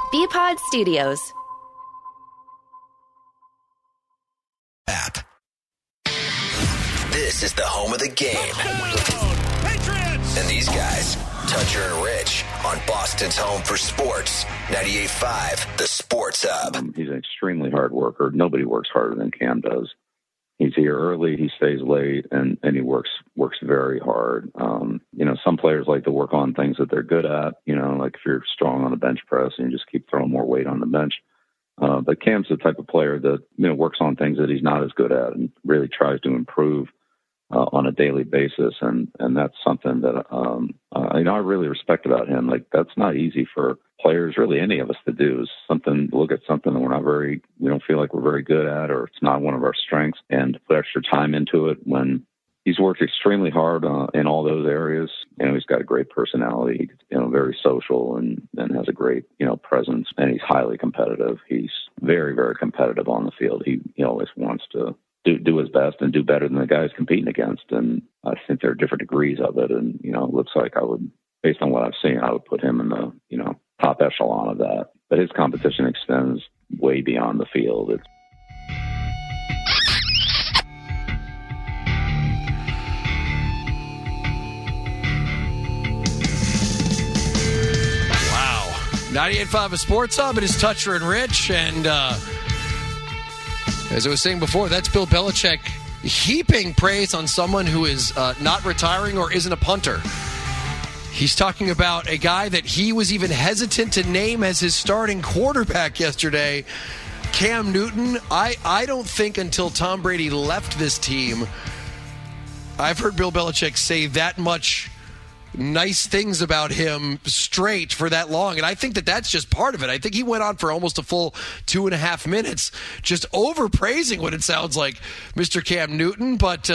BPod Studios. App. This is the home of the game. Patriots! And these guys, Toucher and Rich, on Boston's home for sports, 98.5, the Sports Hub. He's an extremely hard worker. Nobody works harder than Cam does. He's here early, he stays late, and he works very hard. Some players like to work on things that they're good at, like if you're strong on the bench press and you just keep throwing more weight on the bench. But Cam's the type of player that, works on things that he's not as good at and really tries to improve on a daily basis. And that's something that, I really respect about him. Like, that's not easy for players, really any of us, to do, is look at something that we don't feel like we're very good at, or it's not one of our strengths, and put extra time into it when he's worked extremely hard in all those areas. He's got a great personality, very social and has a great, presence, and he's highly competitive. He's very, very competitive on the field. He always wants to do his best and do better than the guys competing against. And I think there are different degrees of it. And, it looks like based on what I've seen, I would put him in the, top echelon of that. But his competition extends way beyond the field. Wow. 98.5 of Sports Hub. It is Toucher and Rich. And as I was saying before, that's Bill Belichick heaping praise on someone who is not retiring or isn't a punter. He's talking about a guy that he was even hesitant to name as his starting quarterback yesterday, Cam Newton. I don't think until Tom Brady left this team, I've heard Bill Belichick say that much nice things about him straight for that long. And I think that that's just part of it. I think he went on for almost a full 2.5 minutes just overpraising what it sounds like Mr. Cam Newton. But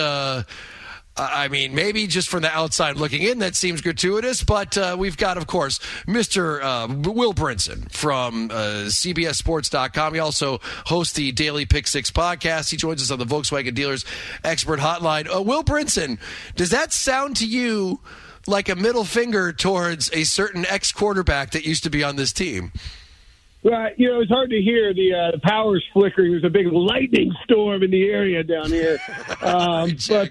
maybe just from the outside looking in, that seems gratuitous. But we've got, of course, Mr. Will Brinson from CBSSports.com. He also hosts the Daily Pick Six podcast. He joins us on the Volkswagen Dealers Expert Hotline. Will Brinson, does that sound to you like a middle finger towards a certain ex-quarterback that used to be on this team? Well, it's hard to hear the powers flickering. There's a big lightning storm in the area down here. Sorry,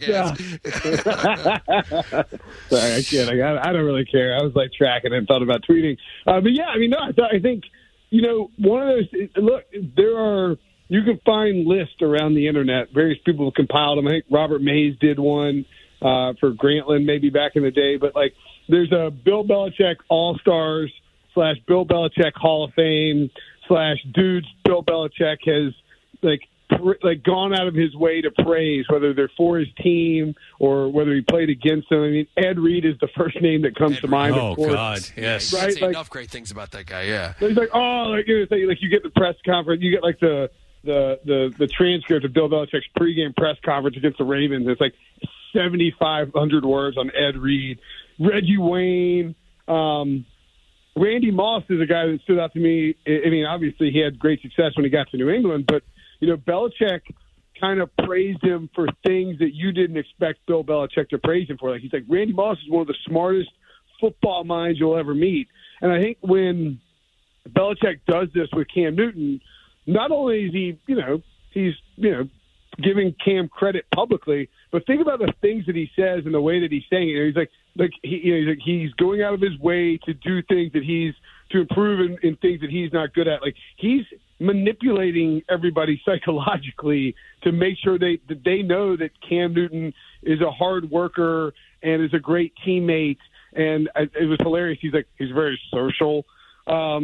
I kid. I don't really care. I was tracking it and thought about tweeting. But yeah, I think, one of those, look, you can find lists around the internet. Various people have compiled them. I think Robert Mays did one for Grantland maybe back in the day. But there's a Bill Belichick All-Stars / Bill Belichick Hall of Fame / dudes Bill Belichick has gone out of his way to praise, whether they're for his team or whether he played against them. Ed Reed is the first name that comes to mind. Oh, God, yes. Right? Enough great things about that guy, yeah. He's you get the press conference, you get the transcript of Bill Belichick's pregame press conference against the Ravens. It's 7,500 words on Ed Reed. Reggie Wayne, Randy Moss is a guy that stood out to me. Obviously he had great success when he got to New England, but, Belichick kind of praised him for things that you didn't expect Bill Belichick to praise him for. He's like, Randy Moss is one of the smartest football minds you'll ever meet. And I think when Belichick does this with Cam Newton, not only is he's giving Cam credit publicly, but think about the things that he says and the way that he's saying it. He's going out of his way to do things to improve in things that he's not good at. He's manipulating everybody psychologically to make sure that they know that Cam Newton is a hard worker and is a great teammate. And it was hilarious. He's very social. By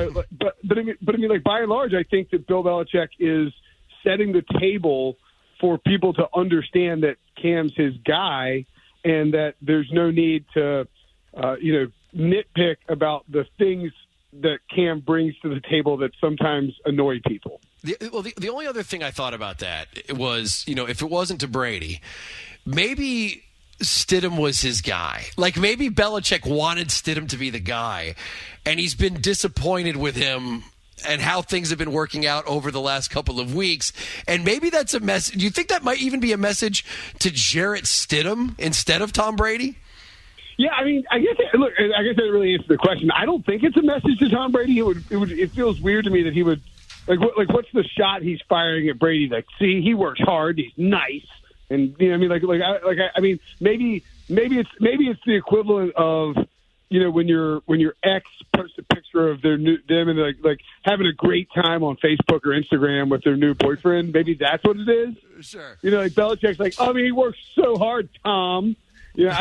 and large, I think that Bill Belichick is setting the table for people to understand that Cam's his guy and that there's no need to, nitpick about the things that Cam brings to the table that sometimes annoy people. The only other thing I thought about that was, if it wasn't to Brady, maybe Stidham was his guy. Maybe Belichick wanted Stidham to be the guy, and he's been disappointed with him and how things have been working out over the last couple of weeks. And maybe that's a message. Do you think that might even be a message to Jarrett Stidham instead of Tom Brady? Yeah, I mean, I guess that really answers the question. I don't think it's a message to Tom Brady. It feels weird to me that he would what's the shot he's firing at Brady? Like, see, he works hard, he's nice, and you know, I mean, maybe it's the equivalent of, you know, when your ex posts a picture of them and like having a great time on Facebook or Instagram with their new boyfriend. Maybe that's what it is. Sure. You know, like Belichick's like, I mean, he works so hard, Tom. Yeah,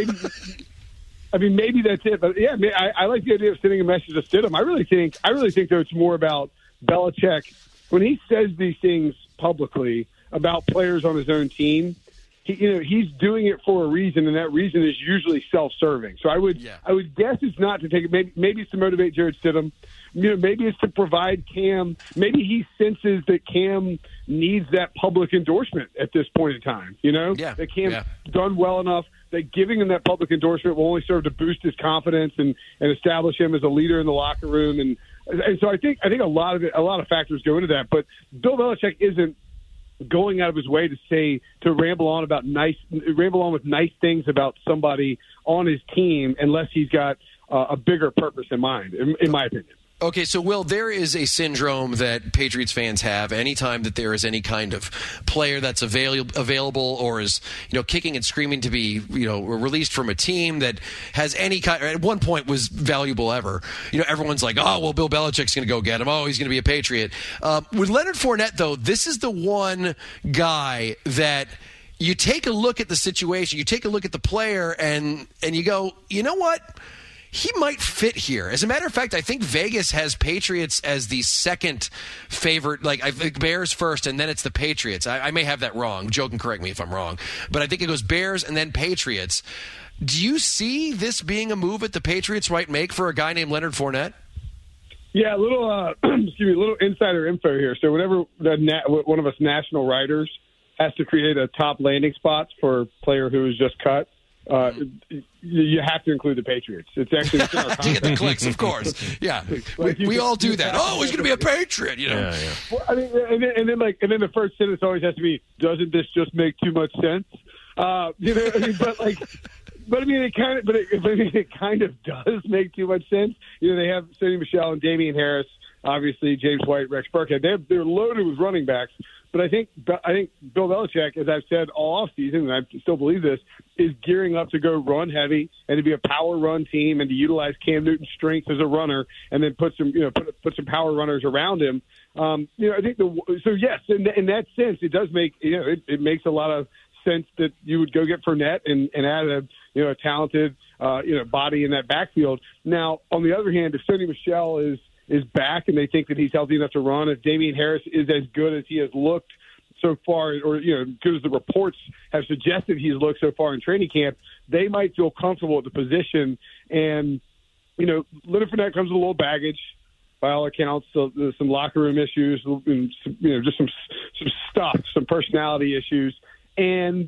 I mean, maybe that's it. But yeah, I like the idea of sending a message to Stidham. I really think though it's more about Belichick when he says these things publicly about players on his own team. He's doing it for a reason, and that reason is usually self-serving. So I would guess it's not to take it. Maybe it's to motivate Jarrett Stidham. You know, maybe it's to provide Cam. Maybe he senses that Cam needs that public endorsement at this point in time. You know, that Cam's done well enough that giving him that public endorsement will only serve to boost his confidence and establish him as a leader in the locker room. And so I think a lot of factors go into that. But Bill Belichick isn't going out of his way to ramble on with nice things about somebody on his team unless he's got a bigger purpose in mind, in my opinion. Okay, so, Will, there is a syndrome that Patriots fans have anytime that there is any kind of player that's available or is, you know, kicking and screaming to be, you know, released from a team that has any kind, or at one point was valuable ever. You know, everyone's like, oh, well, Bill Belichick's going to go get him. Oh, he's going to be a Patriot. With Leonard Fournette, though, this is the one guy that you take a look at the situation, you take a look at the player, and you go, you know what? He might fit here. As a matter of fact, I think Vegas has Patriots as the second favorite. Like, I think Bears first, and then it's the Patriots. I may have that wrong. Joe can correct me if I'm wrong. But I think it goes Bears and then Patriots. Do you see this being a move that the Patriots might make for a guy named Leonard Fournette? Yeah, a little little insider info here. So whenever one of us national writers has to create a top landing spot for a player who is just cut, you have to include the Patriots. It's actually in our contract. To get the clicks, of course. Yeah, we all do that. Oh, he's going to be a Patriot, you know. Yeah. Well, I mean, and then the first sentence always has to be, "Doesn't this just make too much sense?" You know, I mean, it kind of does make too much sense. You know, they have Sonny Michel and Damian Harris, obviously James White, Rex Burkhead. They're loaded with running backs. But I think Bill Belichick, as I've said all offseason, and I still believe this, is gearing up to go run heavy and to be a power run team and to utilize Cam Newton's strength as a runner and then put some power runners around him. You know, I think yes, in that sense, it does make it makes a lot of sense that you would go get Fournette and add a talented body in that backfield. Now, on the other hand, if Sonny Michel is back and they think that he's healthy enough to run, if Damian Harris is as good as he has looked so far, or good as the reports have suggested he's looked so far in training camp, they might feel comfortable at the position. And Leonard Fournette comes with a little baggage, by all accounts. So there's some locker room issues, and just some stuff, some personality issues. And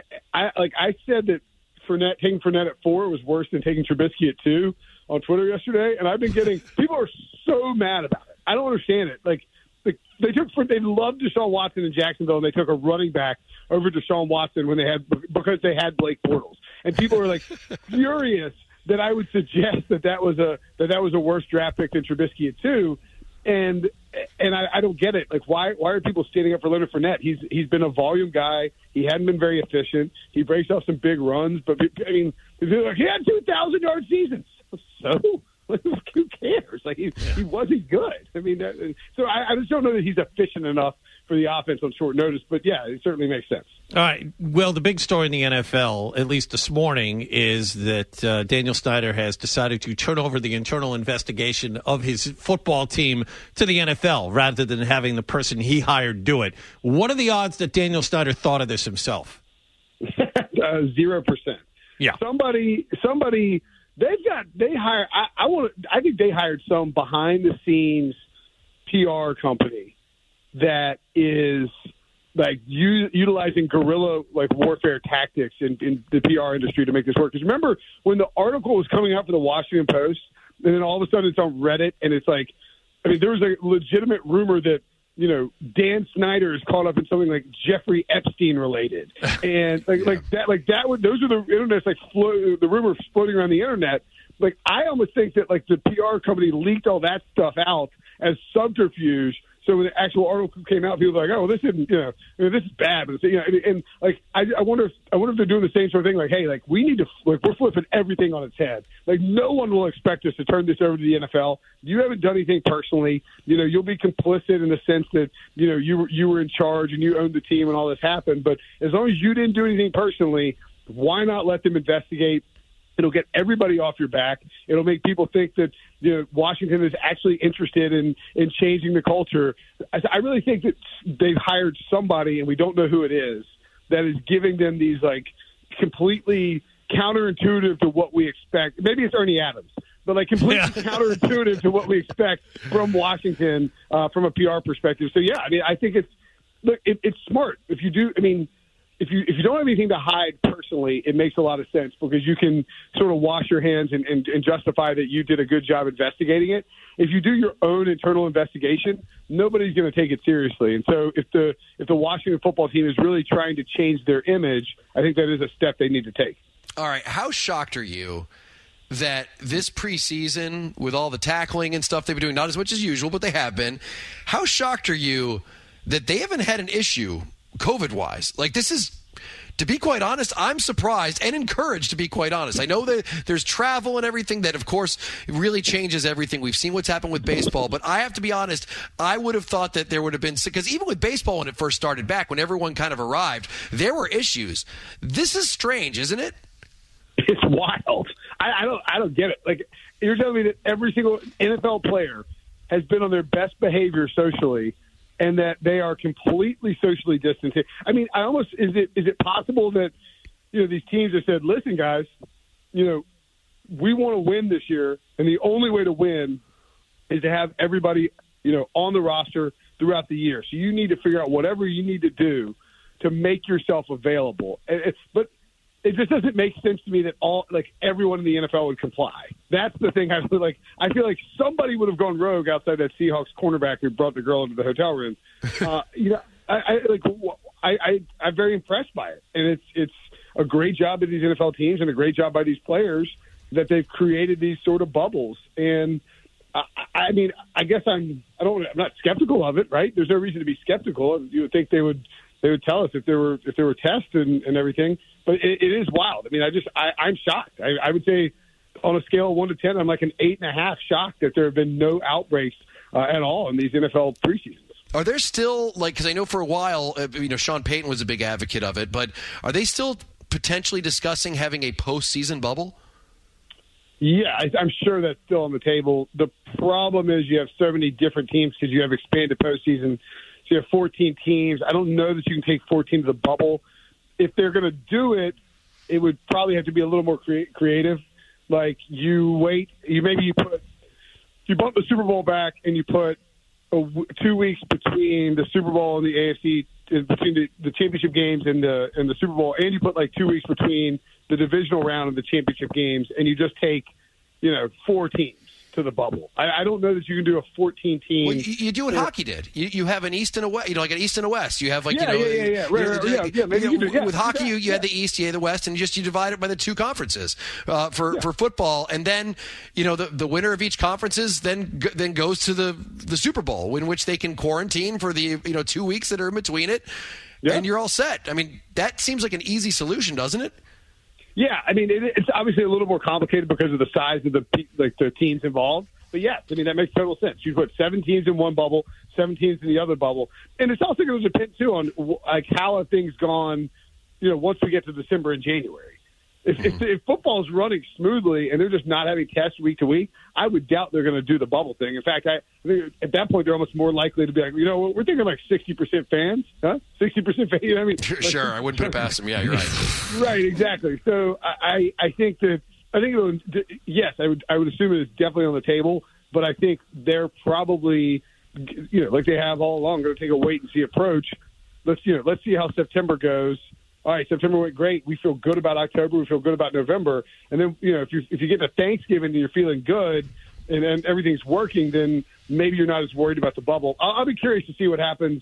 I said that taking Fournette at 4 was worse than taking Trubisky at 2 on Twitter yesterday, and I've been getting people are so mad about it. I don't understand it. They loved Deshaun Watson in Jacksonville, and they took a running back over Deshaun Watson because they had Blake Bortles, and people were furious that I would suggest that was a worse draft pick than Trubisky at 2, and I don't get it. Why are people standing up for Leonard Fournette? He's been a volume guy. He hadn't been very efficient. He breaks off some big runs, but I mean, he had 2,000-yard seasons. So who cares? He wasn't good. I mean, so I just don't know that he's efficient enough for the offense on short notice. But yeah, it certainly makes sense. All right. Well, the big story in the NFL, at least this morning, is that Daniel Snyder has decided to turn over the internal investigation of his football team to the NFL rather than having the person he hired do it. What are the odds that Daniel Snyder thought of this himself? 0%. Yeah. Somebody. I think they hired some behind the scenes PR company that is utilizing guerrilla warfare tactics in the PR industry to make this work. Because remember when the article was coming out for the Washington Post, and then all of a sudden it's on Reddit, and it's there was a legitimate rumor that Dan Snyder is caught up in something like Jeffrey Epstein related, and like that would, those are the internet's the rumors floating around the internet. Like, I almost think that like the PR company leaked all that stuff out as subterfuge. So when the actual article came out, people were like, "Oh, well, this isn't, this is bad." But and like I wonder if they're doing the same sort of thing. Like, hey, like we need to, like, we're flipping everything on its head. Like, no one will expect us to turn this over to the NFL. You haven't done anything personally. You'll be complicit in the sense that you were in charge and you owned the team and all this happened. But as long as you didn't do anything personally, why not let them investigate? It'll get everybody off your back. It'll make people think that Washington is actually interested in changing the culture. I really think that they've hired somebody, and we don't know who it is, that is giving them these like completely counterintuitive to what we expect. Maybe it's Ernie Adams, but like completely counterintuitive to what we expect from Washington from a PR perspective. So yeah, I mean, I think it's smart if you do. I mean, if you don't have anything to hide personally, it makes a lot of sense because you can sort of wash your hands and justify that you did a good job investigating it. If you do your own internal investigation, nobody's going to take it seriously. And so if the Washington football team is really trying to change their image, I think that is a step they need to take. All right. How shocked are you that this preseason, with all the tackling and stuff they've been doing, not as much as usual, but they have been, how shocked are you that they haven't had an issue COVID-wise? Like, this is, to be quite honest, I'm surprised and encouraged, to be quite honest. I know that there's travel and everything that, of course, really changes everything. We've seen what's happened with baseball, but I have to be honest, I would have thought that there would have been, because even with baseball when it first started back, when everyone kind of arrived, there were issues. This is strange, isn't it? It's wild. I don't get it. Like, you're telling me that every single NFL player has been on their best behavior socially, and that they are completely socially distanced. I mean, is it possible that these teams have said, "Listen, guys, we want to win this year, and the only way to win is to have everybody on the roster throughout the year. So you need to figure out whatever you need to do to make yourself available." But it just doesn't make sense to me that everyone in the NFL would comply. That's the thing. I feel like somebody would have gone rogue outside that Seahawks cornerback who brought the girl into the hotel room. I'm very impressed by it, and it's a great job of these NFL teams and a great job by these players that they've created these sort of bubbles. And I mean, I guess I'm not skeptical of it, right? There's no reason to be skeptical. You would think they would tell us if there were tests and everything. But it is wild. I mean, I'm shocked. I would say on a scale of 1 to 10, I'm like an 8.5 shocked that there have been no outbreaks at all in these NFL preseasons. Are there still, because I know for a while, Sean Payton was a big advocate of it, but are they still potentially discussing having a postseason bubble? Yeah, I'm sure that's still on the table. The problem is you have so many different teams because you have expanded postseason. So you have 14 teams. I don't know that you can take 14 to the bubble. If they're going to do it, it would probably have to be a little more creative. Like you bump the Super Bowl back and you put 2 weeks between the Super Bowl and the AFC, between the championship games and the Super Bowl, and you put 2 weeks between the divisional round and the championship games, and you just take 4 teams to the bubble. I don't know that you can do a 14-team. Well, you do what hockey did. You have an East and a West. Like an East and a West. You have Right. With hockey, you had the East, you had the West, and you divide it by the 2 conferences for football, and then the winner of each conferences then goes to the Super Bowl, in which they can quarantine for the 2 weeks that are in between it, and you're all set. I mean, that seems like an easy solution, doesn't it? Yeah, I mean, it's obviously a little more complicated because of the size of the teams involved. But yes, I mean, that makes total sense. You put 7 teams in one bubble, 7 teams in the other bubble. And it's also going to depend, too, on how have things gone, once we get to December and January. If football's running smoothly and they're just not having tests week to week, I would doubt they're going to do the bubble thing. In fact, I think at that point they're almost more likely to be like, we're thinking 60% fans, huh? 60% fans. I mean, sure, I wouldn't put it past them. Yeah, you're right. Right, exactly. So I think yes, I would assume it is definitely on the table, but I think they're probably, like they have all along, going to take a wait and see approach. Let's see how September goes. All right, September went great. We feel good about October. We feel good about November. And then, if you get to Thanksgiving and you're feeling good, and everything's working, then maybe you're not as worried about the bubble. I'll be curious to see what happens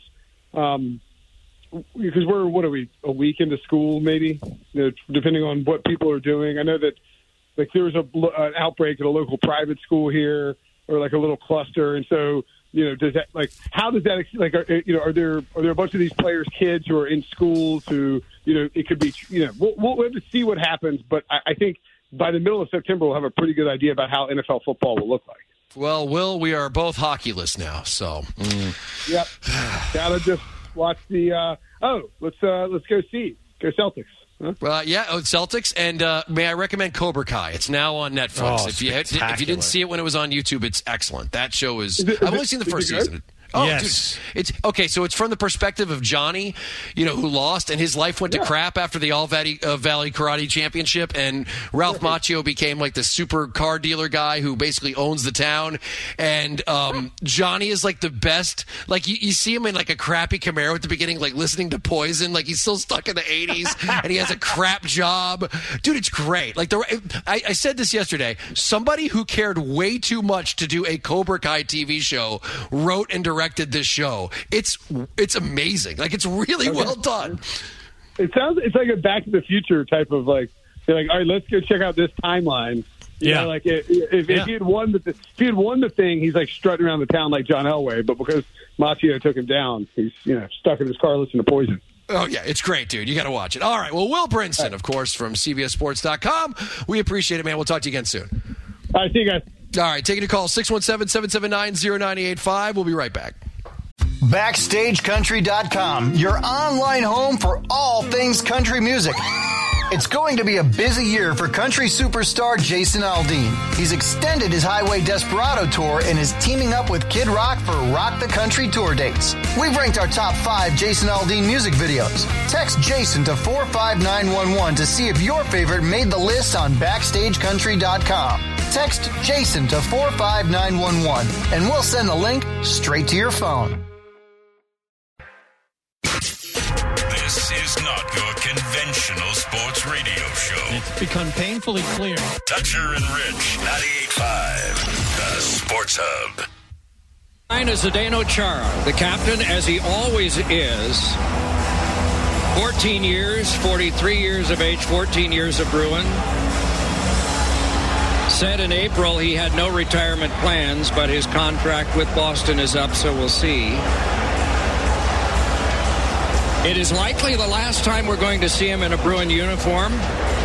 because we're, a week into school maybe, depending on what people are doing. I know that there was an outbreak at a local private school here, or a little cluster, and so does that how does that are there a bunch of these players' kids who are in schools who it could be we'll have to see what happens, but I think by the middle of September we'll have a pretty good idea about how NFL football will look like. Well, Will, we are both hockeyless now, so yep, gotta just watch the let's go Celtics. Huh? Celtics, and may I recommend Cobra Kai? It's now on Netflix. If you didn't see it when it was on YouTube, it's excellent. That show I've only seen the first season. Oh, yes. Dude, it's okay. So it's from the perspective of Johnny, who lost, and his life went to crap after the All Valley Karate Championship, and Ralph Macchio became the super car dealer guy who basically owns the town, and Johnny is the best. You see him in a crappy Camaro at the beginning, listening to Poison, he's still stuck in the 80s, and he has a crap job. Dude, it's great. I said this yesterday. Somebody who cared way too much to do a Cobra Kai TV show wrote and directed this show. It's amazing. It's really well done. It's like a Back to the Future type of all right, let's go check out this timeline. If he had won the thing, he's strutting around the town like John Elway, but because Macchio took him down, he's stuck in his car listening to Poison. Oh, yeah, it's great, dude. You got to watch it. All right, well, Will Brinson, of course, from CBSSports.com. We appreciate it, man. We'll talk to you again soon. All right, see you guys. All right, taking a call, 617-779-0985. We'll be right back. BackstageCountry.com, your online home for all things country music. It's going to be a busy year for country superstar Jason Aldean. He's extended his Highway Desperado tour and is teaming up with Kid Rock for Rock the Country tour dates. We've ranked our top 5 Jason Aldean music videos. Text Jason to 45911 to see if your favorite made the list on BackstageCountry.com. Text Jason to 45911 and we'll send the link straight to your phone. This is not your conventional sports radio show. It's become painfully clear. Toucher and Rich, 98.5, the Sports Hub. Mine is Zdeno Chara, the captain, as he always is. 14 years, 43 years of age, 14 years of Bruin. Said in April he had no retirement plans, but his contract with Boston is up, so we'll see. It is likely the last time we're going to see him in a Bruin uniform.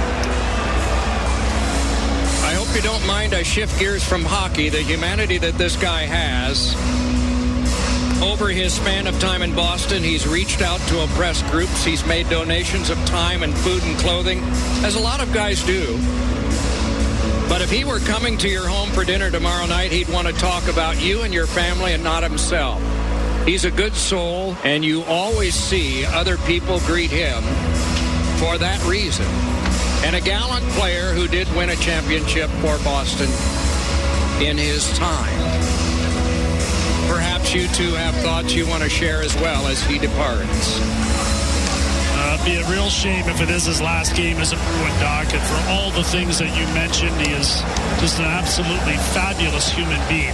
I hope you don't mind I shift gears from hockey. The humanity that this guy has. Over his span of time in Boston, he's reached out to oppressed groups. He's made donations of time and food and clothing, as a lot of guys do. But if he were coming to your home for dinner tomorrow night, he'd want to talk about you and your family and not himself. He's a good soul, and you always see other people greet him for that reason. And a gallant player who did win a championship for Boston in his time. Perhaps you two have thoughts you want to share as well as he departs. It'd be a real shame if it is his last game as a Bruin, Doc. And for all the things that you mentioned, he is just an absolutely fabulous human being.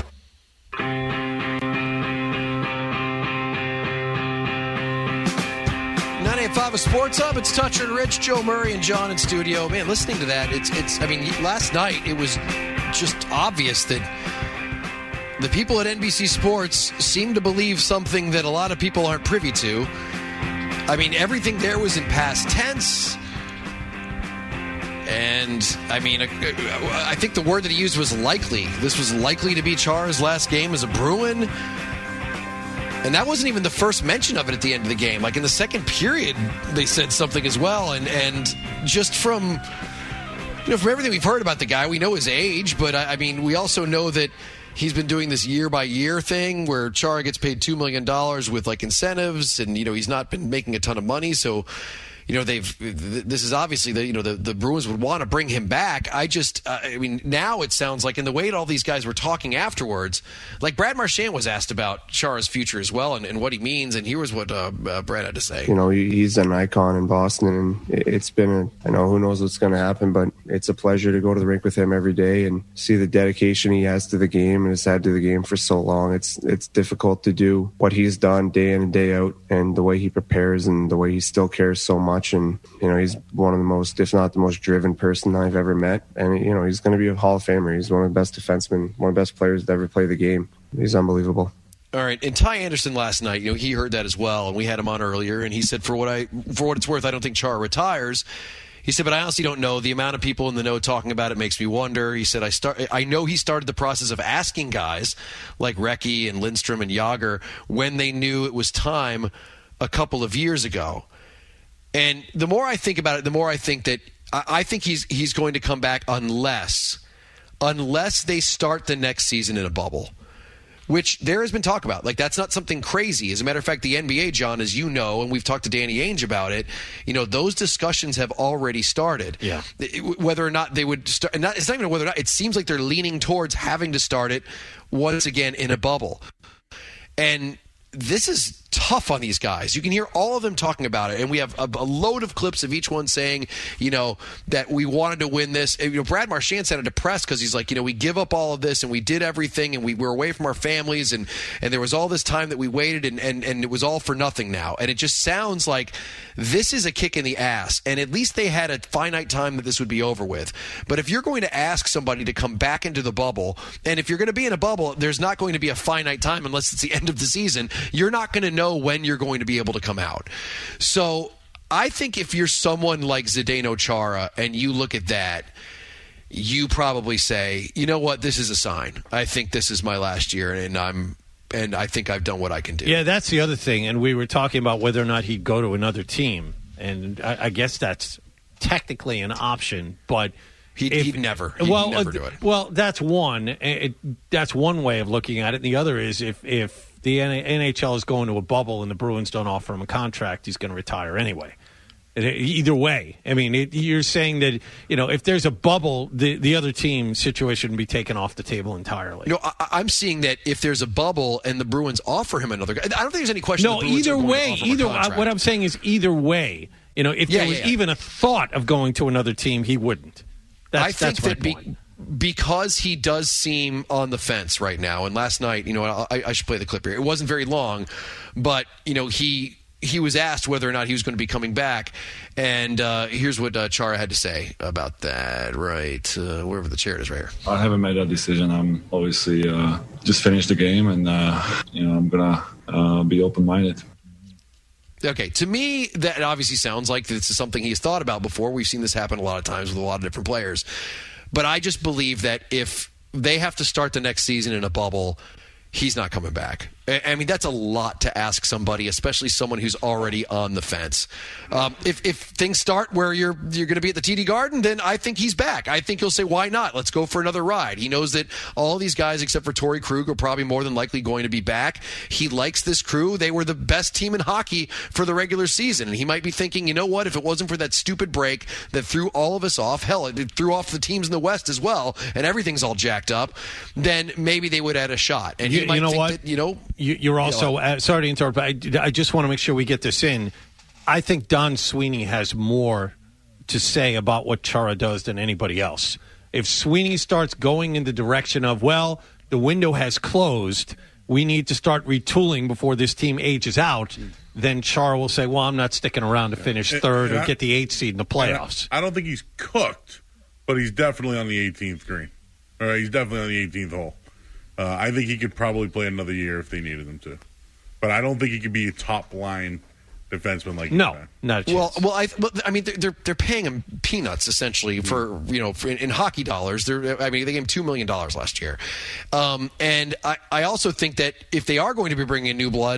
98.5 of Sports Hub. It's Toucher and Rich, Joe Murray and John in studio. Man, listening to that, last night it was just obvious that the people at NBC Sports seem to believe something that a lot of people aren't privy to. Everything there was in past tense. And, I think the word that he used was likely. This was likely to be Chara's last game as a Bruin. And that wasn't even the first mention of it at the end of the game. In the second period, they said something as well. And just from everything we've heard about the guy, we know his age. But, we also know that he's been doing this year-by-year thing where Chara gets paid $2 million with, incentives. And, he's not been making a ton of money. So, this is obviously the Bruins would want to bring him back. Now it sounds like in the way all these guys were talking afterwards, like Brad Marchand was asked about Chara's future as well and what he means, and here was what Brad had to say. He's an icon in Boston, and it's been who knows what's going to happen, but it's a pleasure to go to the rink with him every day and see the dedication he has to the game and has had to the game for so long. It's difficult to do what he's done day in and day out, and the way he prepares and the way he still cares so much. And he's one of the most, if not the most driven person I've ever met, and he's going to be a Hall of Famer. He's one of the best defensemen, one of the best players to ever play the game. He's unbelievable. All right, and Ty Anderson last night, he heard that as well, and we had him on earlier, and he said, for what it's worth, I don't think Chara retires. He said, but I honestly don't know. The amount of people in the know talking about it makes me wonder. He said, I know he started the process of asking guys like Recchi and Lindstrom and Jágr when they knew it was time a couple of years ago. And the more I think about it, the more I think that I think he's going to come back unless they start the next season in a bubble, which there has been talk about. Like, that's not something crazy. As a matter of fact, the NBA, John, as you know, and we've talked to Danny Ainge about it, those discussions have already started. Yeah. Whether or not they would start, it's not even whether or not, it seems like they're leaning towards having to start it once again in a bubble. And this is tough on these guys. You can hear all of them talking about it, and we have a load of clips of each one saying, that we wanted to win this. Brad Marchand sounded depressed because he's like, we give up all of this and we did everything and we were away from our families and there was all this time that we waited and it was all for nothing now. And it just sounds like this is a kick in the ass, and at least they had a finite time that this would be over with. But if you're going to ask somebody to come back into the bubble, and if you're going to be in a bubble, there's not going to be a finite time unless it's the end of the season. You're not going to know when you're going to be able to come out. So I think if you're someone like Zdeno Chara and you look at that, you probably say, you know what, this is a sign. I think this is my last year, and I think I've done what I can do. Yeah, that's the other thing. And we were talking about whether or not he'd go to another team. And I guess that's technically an option, but he'd never do it. Well, that's one. That's one way of looking at it. And the other is if the NHL is going to a bubble and the Bruins don't offer him a contract, he's going to retire anyway. Either way. I mean, you're saying that, if there's a bubble, the other team situation would be taken off the table entirely. I'm seeing that if there's a bubble and the Bruins offer him another guy, I don't think there's any question. No, either way. What I'm saying is either way. If there was even a thought of going to another team, he wouldn't. That's my point. Because he does seem on the fence right now, and last night, I should play the clip here. It wasn't very long, but, he was asked whether or not he was going to be coming back, and here's what Chara had to say about that, right, wherever the chair is right here. I haven't made that decision. I'm obviously just finished the game, and, I'm going to be open-minded. Okay, to me, that obviously sounds like this is something he's thought about before. We've seen this happen a lot of times with a lot of different players. But I just believe that if they have to start the next season in a bubble, he's not coming back. I mean, that's a lot to ask somebody, especially someone who's already on the fence. If things start where you're going to be at the TD Garden, then I think he's back. I think he'll say, why not? Let's go for another ride. He knows that all these guys, except for Torrey Krug, are probably more than likely going to be back. He likes this crew. They were the best team in hockey for the regular season. And he might be thinking, you know what, if it wasn't for that stupid break that threw all of us off, hell, it threw off the teams in the West as well, and everything's all jacked up, then maybe they would have had a shot. And he might think that, You're also, sorry to interrupt, but I just want to make sure we get this in. I think Don Sweeney has more to say about what Chara does than anybody else. If Sweeney starts going in the direction of, well, the window has closed, we need to start retooling before this team ages out, then Chara will say, well, I'm not sticking around to finish third or get the 8th seed in the playoffs. I don't think he's cooked, but he's definitely on the 18th green. All right, he's definitely on the 18th hole. I think he could probably play another year if they needed him to. But I don't think he could be a top-line defenseman like not a chance. Well, I mean, they're paying him peanuts essentially for in hockey dollars. They gave him $2 million last year, and I also think that if they are going to be bringing in new blood,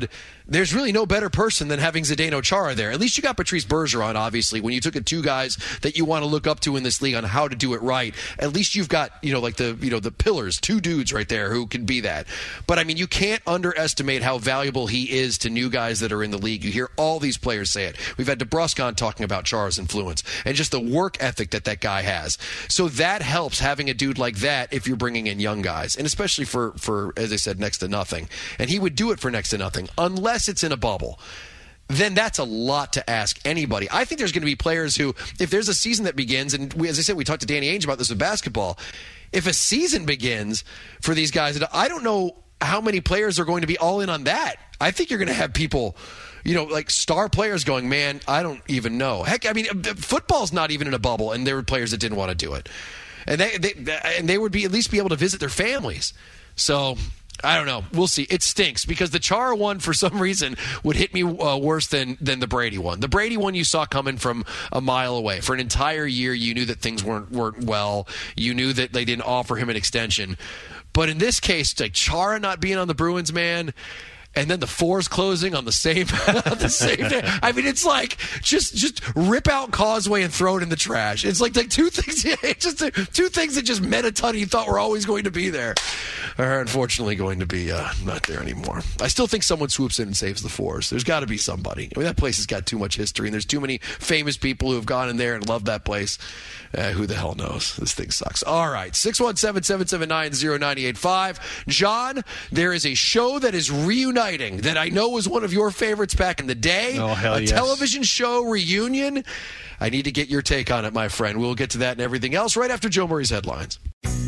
there's really no better person than having Zdeno Chara there. At least you got Patrice Bergeron, obviously. When you took two guys that you want to look up to in this league on how to do it right, at least you've got, the pillars, two dudes right there who can be that. But, I mean, you can't underestimate how valuable he is to new guys that are in the league. You hear all these players say it. We've had DeBrusque talking about Chara's influence and just the work ethic that guy has. So that helps having a dude like that if you're bringing in young guys, and especially for, as I said, next to nothing. And he would do it for next to nothing, unless it's in a bubble. Then that's a lot to ask anybody. I think there's going to be players who, if there's a season that begins, and as I said, we talked to Danny Ainge about this with basketball, if a season begins for these guys, I don't know how many players are going to be all in on that. I think you're going to have people, like star players going, man, I don't even know. Heck, I mean, football's not even in a bubble, and there were players that didn't want to do it. And they would at least be able to visit their families. So I don't know. We'll see. It stinks because the Chara one, for some reason, would hit me worse than the Brady one. The Brady one you saw coming from a mile away. For an entire year, you knew that things weren't well. You knew that they didn't offer him an extension. But in this case, like Chara not being on the Bruins, man, and then the Fours closing on the same day. I mean, it's like just rip out Causeway and throw it in the trash. It's like two things. Just two things that just meant a ton. You thought were always going to be there are unfortunately going to be not there anymore. I still think someone swoops in and saves the Fours. There's got to be somebody. I mean, that place has got too much history, and there's too many famous people who have gone in there and loved that place. Who the hell knows? This thing sucks. All right, 617-779-0985. John, there is a show that is reuniting that I know was one of your favorites back in the day. Oh, hell yes. Television show reunion. I need to get your take on it, my friend. We'll get to that and everything else right after Joe Murray's headlines.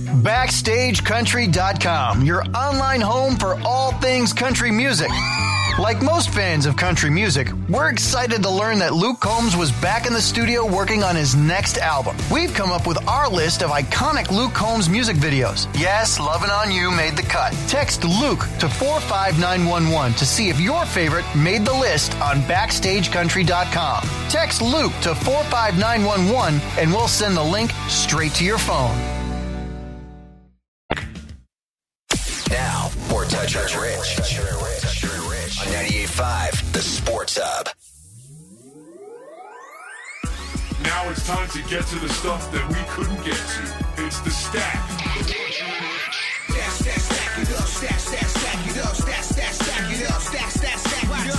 BackstageCountry.com, your online home for all things country music. Like most fans of country music, we're excited to learn that Luke Combs was back in the studio working on his next album. We've come up with our list of iconic Luke Combs music videos. Yes, Lovin' On You made the cut. Text Luke to 45911 to see if your favorite made the list on BackstageCountry.com. Text Luke to 45911 and we'll send the link straight to your phone. Now, more Toucher and Rich on 98.5, the Sports Hub. Now it's time to get to the stuff that we couldn't get to. It's the stack. Stack it up, stack it up, stack it up, stack it up, stack it up, stack it up, stack it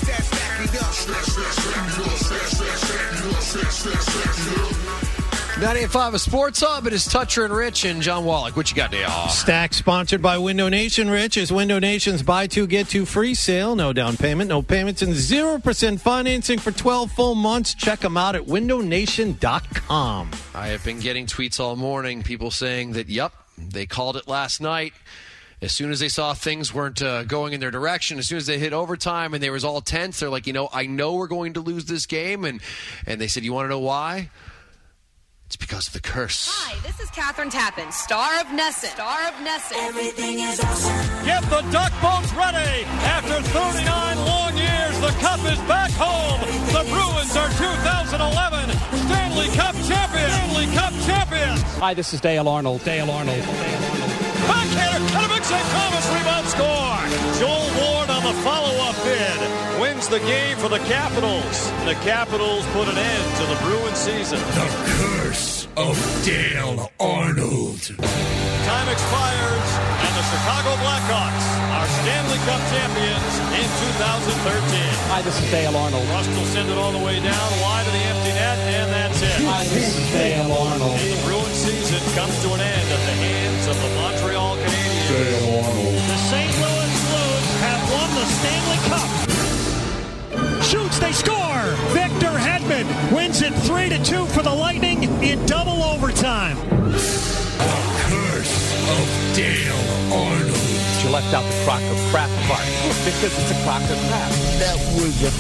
up. 98.5 a Sports Hub. It is Toucher and Rich and John Wallach. What you got, Dale? Stack sponsored by Window Nation. Rich is Window Nation's buy two, get two free sale. No down payment, no payments, and 0% financing for 12 full months. Check them out at windownation.com. I have been getting tweets all morning, people saying that, yep, they called it last night. As soon as they saw things weren't going in their direction, as soon as they hit overtime and they was all tense, they're like, I know we're going to lose this game. And they said, you want to know why? It's because of the curse. Hi, this is Catherine Tappan, star of Nesson. Everything is awesome. Get the duck boats ready. After 39 long years, the Cup is back home. The Bruins are 2011 Stanley Cup champions. Hi, this is Dale Arnold. Backhander and a big St. Thomas rebound score. Joel Ward on the follow-up bid wins the game for the Capitals. The Capitals put an end to the Bruins season. The curse of Dale Arnold. Time expires, and the Chicago Blackhawks are Stanley Cup champions in 2013. Hi, this is Dale Arnold. Rust will send it all the way down, wide of the empty net, and that's it. Hi, this is Dale Arnold. And the Bruins season comes to an end at the hands of the Montreal Canadiens. Dale Arnold. The St. Louis Blues have won the Stanley Cup. Shoots, they score! Victor Hedman wins it 3-2 for the Lightning in double overtime. The curse of Dale Arnold. You left out the crock of crap part because it's a crock of crap. That was a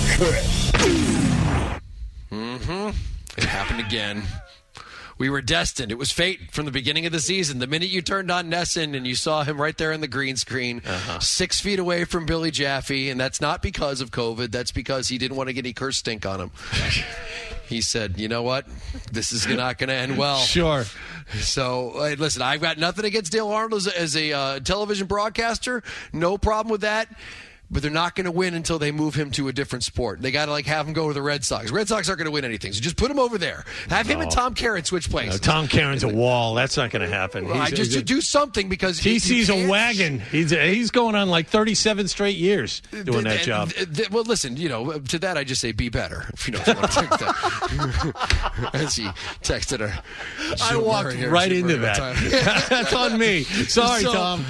curse. It happened again. We were destined. It was fate from the beginning of the season. The minute you turned on Nesson and you saw him right there in the green screen, 6 feet away from Billy Jaffe, and that's not because of COVID. That's because he didn't want to get any curse stink on him. He said, you know what? This is not going to end well. Sure. So, listen, I've got nothing against Dale Arnold as a television broadcaster. No problem with that. but they're not going to win until they move him to a different sport. They got to have him go to the Red Sox. Red Sox aren't going to win anything, so just put him over there. Have him and Tom Caron switch places. Tom Caron's a wall. That's not going to happen. Just to do something because TC's a wagon. He's going on 37 straight years doing that job. Well, listen, to that I just say be better. If you want to text that. As he texted her. I walked right into that. That's on me. Sorry, Tom.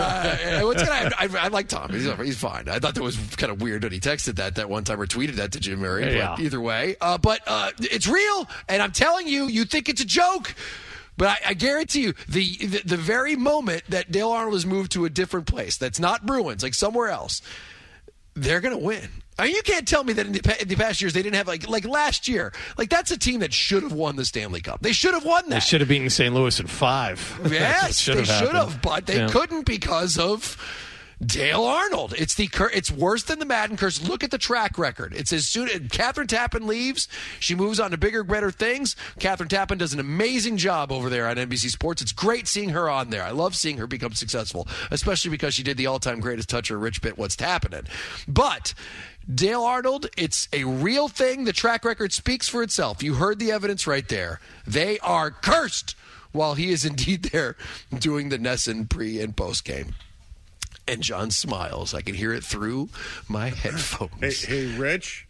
I like Tom. He's fine. I thought that was kind of weird when he texted that one time or tweeted that to Jim Murray. Yeah. But either way. But it's real, and I'm telling you, you think it's a joke. But I guarantee you, the very moment that Dale Arnold has moved to a different place, that's not Bruins, somewhere else, they're going to win. I mean, you can't tell me that in the past years they didn't have, like last year, that's a team that should have won the Stanley Cup. They should have won that. They should have beaten St. Louis in 5. Yes, they should have, but they couldn't because of Dale Arnold. It's worse than the Madden curse. Look at the track record. It's as soon as Catherine Tappan leaves, she moves on to bigger, better things. Catherine Tappan does an amazing job over there on NBC Sports. It's great seeing her on there. I love seeing her become successful, especially because she did the all-time greatest toucher, Rich Bit, What's Happening. But Dale Arnold, it's a real thing. The track record speaks for itself. You heard the evidence right there. They are cursed while he is indeed there doing the Nesson pre- and post-game. And John smiles. I can hear it through my headphones. Hey, Rich.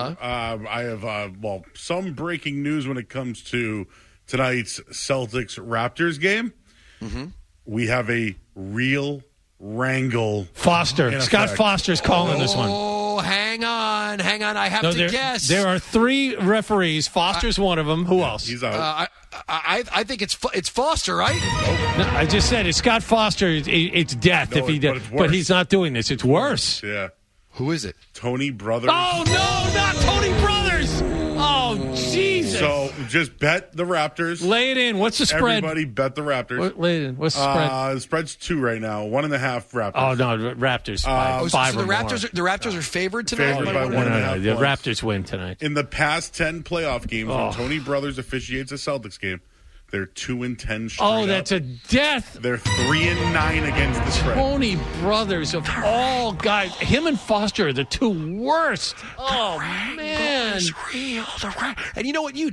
I have some breaking news when it comes to tonight's Celtics-Raptors game. Mm-hmm. We have a real wrangle. Foster. Scott Foster's calling this one. Oh, hang on. I have to guess. There are 3 referees. Foster's one of them. Who else? He's out. I think it's Foster, right? No, I just said it's Scott Foster. It's death if he did. But he's not doing this. It's worse. Yeah. Who is it? Tony Brothers. Oh, no, not Tony Brothers. Oh, Jesus. So just bet the Raptors. Lay it in. What's the spread? Everybody bet the Raptors. Lay it in. What's the spread? The spread's 2 right now. 1.5 Raptors. Oh, no, Raptors. 5 so or the Raptors are favored tonight? Favored by 1.5 The Raptors win tonight. In the past 10 playoff games, when Tony Brothers officiates a Celtics game, they're 2-10 straight up. That's a death. They're 3-9 against the spread. Tony Brothers of all guys, him and Foster are the 2 worst. Oh man, real. And you know what? You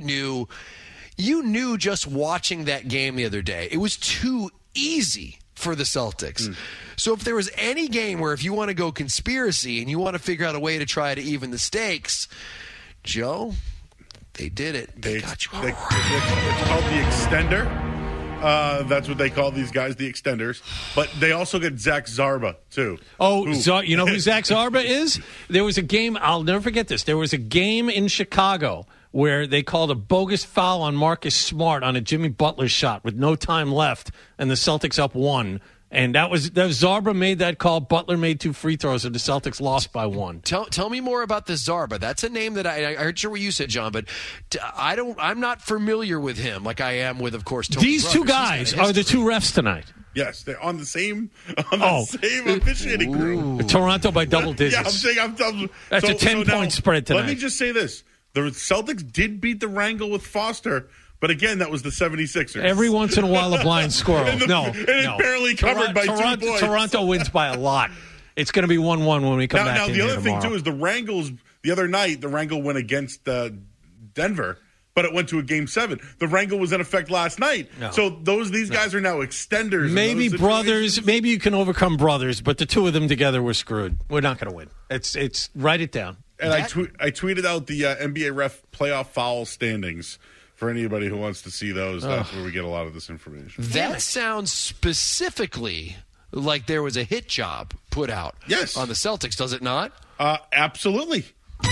knew just watching that game the other day. It was too easy for the Celtics. So if there was any game where if you want to go conspiracy and you want to figure out a way to try to even the stakes, Joe. They did it. They got you all right. It's called the extender. That's what they call these guys, the extenders. But they also get Zach Zarba, too. Oh, you know who Zach Zarba is? There was a game, I'll never forget this. There was a game in Chicago where they called a bogus foul on Marcus Smart on a Jimmy Butler shot with no time left, and the Celtics up 1. And that was Zarba made that call. Butler made 2 free throws, and the Celtics lost by 1. Tell me more about this Zarba. That's a name that I heard sure what you said, John, but I'm not familiar with him like I am with, of course, Tony These Brothers. 2 guys are the 2 refs tonight. Yes, they're on the same officiating crew. Toronto by double digits. Yeah, I'm saying that's a 10-point spread tonight. Let me just say this: the Celtics did beat the wrangle with Foster. But again, that was the 76ers. Every once in a while, a blind squirrel. and it's barely covered by 2 points. Toronto wins by a lot. It's going to be 1-1 when we come back. Now, in the other tomorrow. thing, too, is the Wrangles, the other night, the Wrangle went against Denver, but it went to a Game 7. The Wrangle was in effect last night. No. So these guys are now extenders. Maybe brothers. Maybe you can overcome brothers, but the 2 of them together were screwed. We're not going to win. It's write it down. And I tweeted out the NBA ref playoff foul standings. For anybody who wants to see those, that's where we get a lot of this information. That sounds specifically like there was a hit job put out on the Celtics, does it not? Absolutely.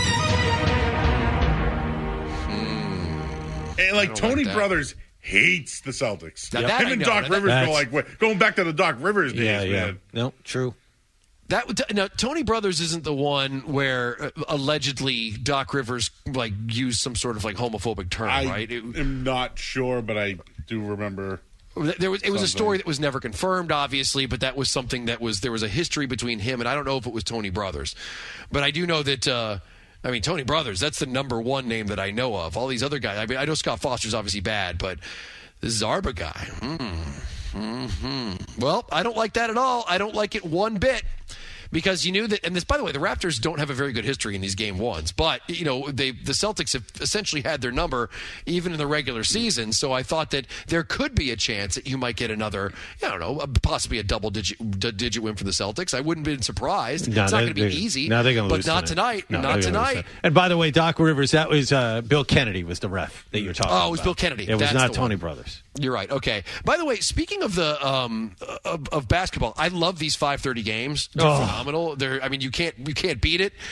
And like Tony Brothers hates the Celtics. Now that Him and Doc Rivers go going back to the Doc Rivers days, man. No, true. Now, Tony Brothers isn't the one where allegedly Doc Rivers used some sort of homophobic term, right? I'm not sure, but I do remember. It was a story that was never confirmed, obviously, but that was something there was a history between him, and I don't know if it was Tony Brothers, but I do know that. Tony Brothers, that's the number 1 name that I know of. All these other guys, I know Scott Foster's obviously bad, but this Zarba guy. Well, I don't like that at all. I don't like it one bit. because you knew that. And this, by the way, the Raptors don't have a very good history in these game ones, but the Celtics have essentially had their number even in the regular season. So I thought that there could be a chance that you might get another, possibly a double-digit win for the Celtics. I wouldn't have been surprised. It's not going to be easy. Now they're going to lose, but not tonight. Not tonight. And by the way, Doc Rivers, that was Bill Kennedy was the ref that you were talking about. Oh, it was Bill Kennedy. It was not Tony Brothers. You're right. Okay. By the way, speaking of the of basketball, I love these 5:30 games. They're phenomenal. You can't beat it.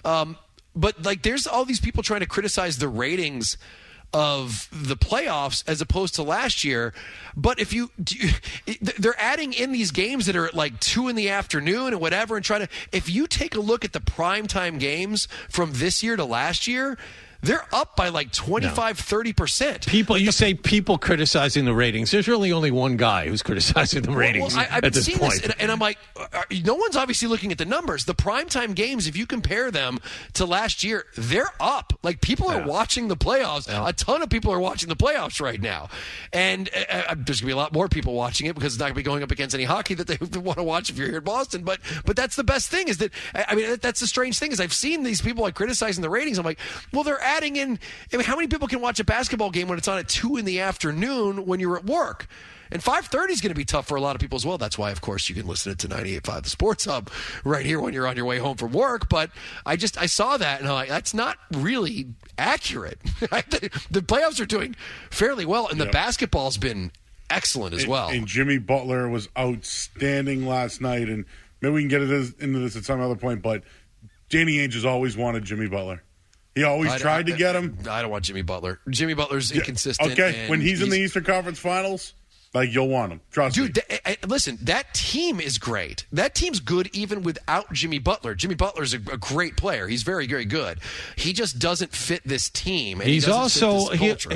But there's all these people trying to criticize the ratings of the playoffs as opposed to last year. But they're adding in these games that are at 2 in the afternoon and whatever, and if you take a look at the primetime games from this year to last year, they're up by 25-30%. You say people criticizing the ratings. There's really only one guy who's criticizing the ratings I've at this seen point. This, and I'm like, no one's obviously looking at the numbers. The primetime games, if you compare them to last year, they're up. People are watching the playoffs. Yeah. A ton of people are watching the playoffs right now. And there's going to be a lot more people watching it because it's not going to be going up against any hockey that they want to watch if you're here in Boston. But that's the best thing is that, that's the strange thing is I've seen these people criticizing the ratings. I'm like, well, they're adding in. How many people can watch a basketball game when it's on at 2 in the afternoon when you're at work? And 5:30 is going to be tough for a lot of people as well. That's why, of course, you can listen to 98.5 The Sports Hub right here when you're on your way home from work. But I saw that, and I'm like, that's not really accurate. The playoffs are doing fairly well, and the basketball's been excellent as well. And Jimmy Butler was outstanding last night. And maybe we can get into this at some other point, but Danny Ainge has always wanted Jimmy Butler. He always tried to get him. I don't want Jimmy Butler. Jimmy Butler's inconsistent. Okay, when he's in the Eastern Conference Finals, you'll want him. Trust me. Listen, that team is great. That team's good even without Jimmy Butler. Jimmy Butler's a great player. He's very, very good. He just doesn't fit this team. And he's also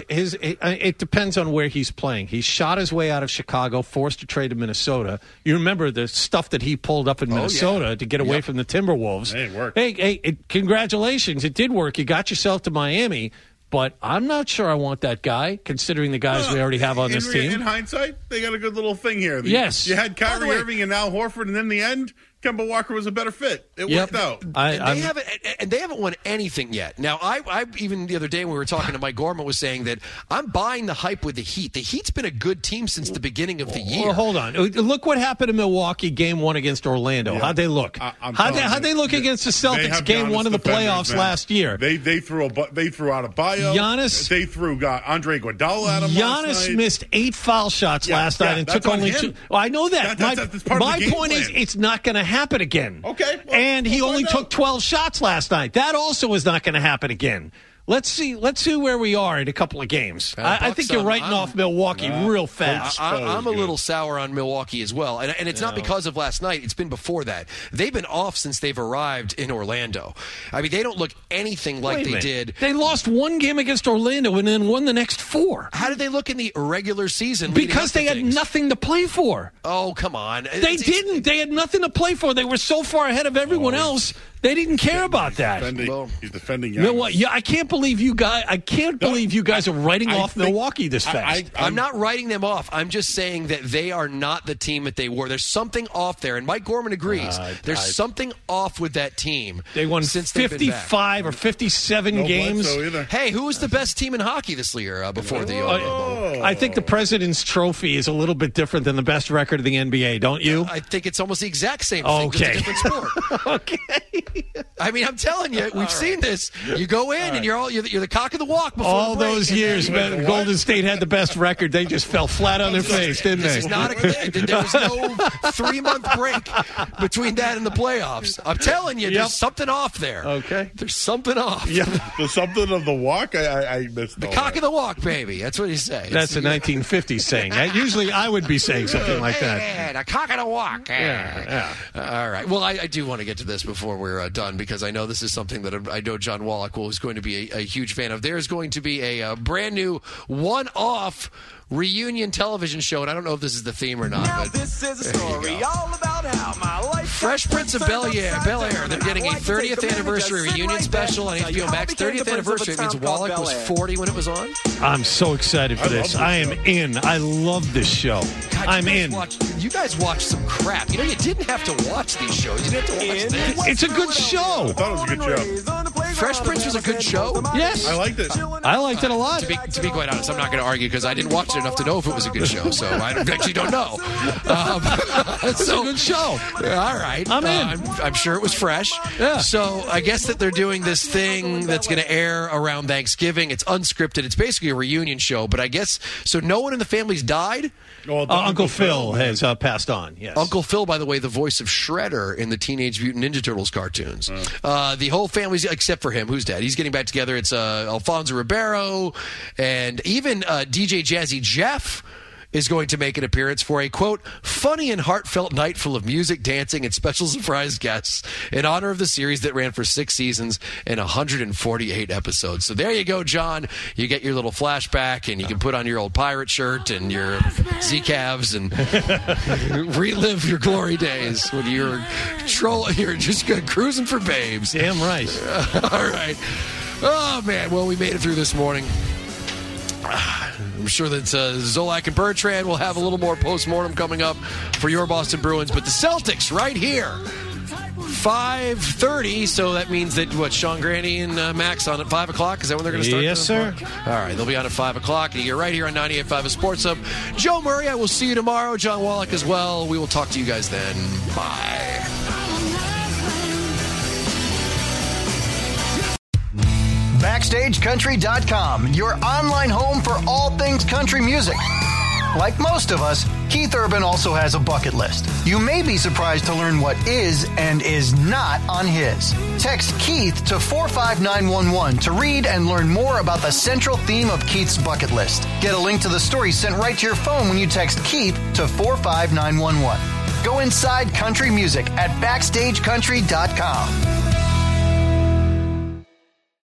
it depends on where he's playing. He shot his way out of Chicago, forced to trade to Minnesota. You remember the stuff that he pulled up in Minnesota to get away from the Timberwolves. Hey, it worked. Hey, congratulations. It did work. You got yourself to Miami. But I'm not sure I want that guy, considering the guys we already have on this team. In hindsight, they got a good little thing here. Yes. You had Kyrie Irving and Al Horford, and in the end, Kemba Walker was a better fit. It worked out. They haven't won anything yet. Now, I even the other day when we were talking to Mike Gorman was saying that I'm buying the hype with the Heat. The Heat's been a good team since the beginning of the year. Well, hold on. Look what happened in Milwaukee Game 1 against Orlando. Yeah. How'd they look? How'd they look against the Celtics Game 1 of the playoffs last year? They threw out a bio. Giannis. They threw Andre Iguodala at him. Giannis missed 8 foul shots last night and took only 2. Well, I know that. My point is it's not going to happen again. Okay. Well, and he only took 12 shots last night. That also is not going to happen again. Let's see where we are in a couple of games. I think you're writing off Milwaukee real fast. I'm a little sour on Milwaukee as well. And it's not because of last night. It's been before that. They've been off since they've arrived in Orlando. They don't look anything like they did. They lost 1 game against Orlando and then won the next 4. How did they look in the regular season? Because they had nothing to play for. Oh, come on. They didn't. They had nothing to play for. They were so far ahead of everyone else. They didn't care about that. He's defending Giannis. I can't believe you guys. I can't believe you guys are writing off Milwaukee this fast. I'm not writing them off. I'm just saying that they are not the team that they were. There's something off there, and Mike Gorman agrees. There's something off with that team. They won since 55 or 57 games. Hey, who was the best team in hockey this year before the? I think the President's Trophy is a little bit different than the best record of the NBA. Don't you? I think it's almost the exact same thing. Just a different sport. Okay. I'm telling you, we've seen this. You go in and you're the cock of the walk before all the break, those years. Golden State had the best record. They just fell flat on their face, didn't they? There was no 3-month break between that and the playoffs. I'm telling you, there's something off there. Okay, there's something off. There's something of the walk. I missed the cock of the walk, baby. That's what you say. That's a 1950s saying. Usually, I would be saying something like that. Yeah, the cock of the walk. Yeah. All right. Well, I do want to get to this before we're done, because I know this is something that I know John Wallach is going to be a huge fan of. There's going to be a brand new one-off reunion television show, and I don't know if this is the theme or not. Now but this is a story all about how my life Fresh Prince of Bel-Air. They're getting a 30th anniversary reunion special on HBO Max. 30th anniversary means Wallach was 40 when it was on. I'm so excited for this. I am in. I love this show. God, I'm in. You guys watch some crap. You know, you didn't have to watch these shows. You didn't have to watch this. It's a good show. I thought it was a good show. Fresh Prince was a good show. Yes. I liked it. I liked it a lot. To be quite honest, I'm not going to argue because I didn't watch it enough to know if it was a good show. So I actually don't know. It's a good show. All right. I'm in. I'm sure it was fresh. Yeah. So I guess that they're doing this thing that's going to air around Thanksgiving. It's unscripted. It's basically a reunion show. But I guess, so no one in the family's died? Uncle Phil has passed on, yes. Uncle Phil, by the way, the voice of Shredder in the Teenage Mutant Ninja Turtles cartoons. The whole family's, except for him, who's dead. He's getting back together. It's Alfonso Ribeiro and even DJ Jazzy Jeff is going to make an appearance for a, quote, funny and heartfelt night full of music, dancing, and special surprise guests in honor of the series that ran for 6 seasons and 148 episodes. So there you go, John. You get your little flashback, and you can put on your old pirate shirt and your Z-calves and relive your glory days when you're just cruising for babes. Damn right. All right. Oh, man. Well, we made it through this morning. I'm sure that Zolak and Bertrand will have a little more post-mortem coming up for your Boston Bruins. But the Celtics right here, 5:30. So that means that, Sean Grandy and Max on at 5 o'clock? Is that when they're going to start? Yes, sir. All right, they'll be on at 5 o'clock. And you're right here on 98.5 of Sports Hub. Joe Murray, I will see you tomorrow. John Wallach as well. We will talk to you guys then. Bye. BackstageCountry.com, your online home for all things country music. Like most of us, Keith Urban also has a bucket list. You may be surprised to learn what is and is not on his. Text Keith to 45911 to read and learn more about the central theme of Keith's bucket list. Get a link to the story sent right to your phone when you text Keith to 45911. Go inside country music at BackstageCountry.com.